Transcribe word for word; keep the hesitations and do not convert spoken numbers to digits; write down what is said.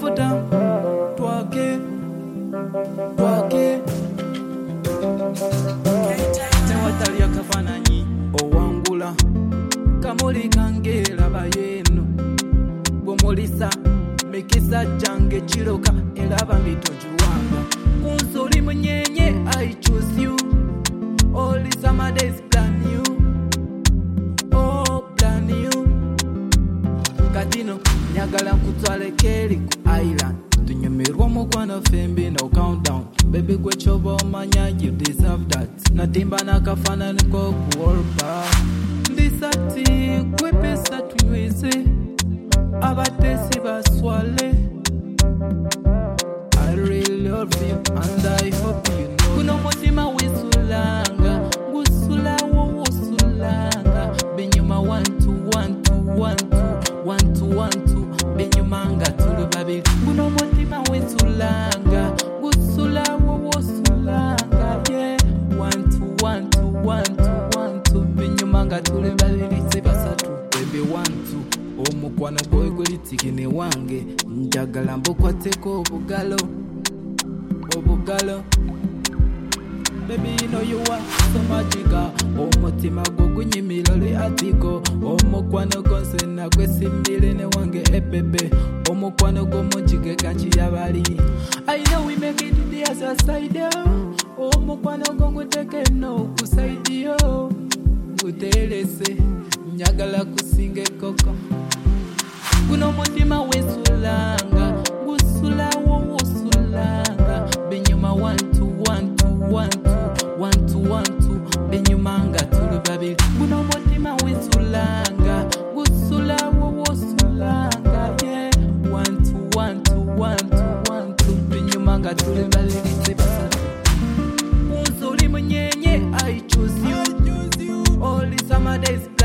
go down. Twake, twake. Tewatalia kafananyi owangula kamuli kangera bayeno bomolisa mikisa jange chiroka elaba mitojuwanga kunsoli munyenye I choose you. All the summer days plan you. Oh plan you. Katino nyagala nkutwale keri ku island tunyumirwa mukwano fembi no countdown. Baby gwe chobo manya you deserve that. Natimba nakafana niko kuolpa ndisati gwe pesa tunyweze abatesi baswale. I really love you and I hope you know. Kuno mutima wisulanga gusula wo usulanga benyuma one two one two one two one two one two benyumanga tuli babili. Kuno mutima wisulanga gusula wo usulanga yeah one two one two one two one two benyumanga tuli babili sebasatu baby one two. Omukwano gwe gwelitikine wange njagala mbukwateko obugalo obugalo. Baby you know you are so magical. Omutima gwo gunyimira le atiko omukwano gonse nagwe simbire ne wange ebebe omukwano gwo mujige kanchi yabali. I know we make it to the other side yo. Omukwano gwo nguteke no kuside yo ngutelese nyagala kusinge koko. Kuno mutima wesulanga gusula wo usulanga benyuma one two one two one two one two one two benyumanga tuli babili. Kuno mutima wesulanga gusula wo usulanga yeah one two one two one two one two benyumanga tuli babili sebasatu. Unsoli munyenye I choose you. All the summer days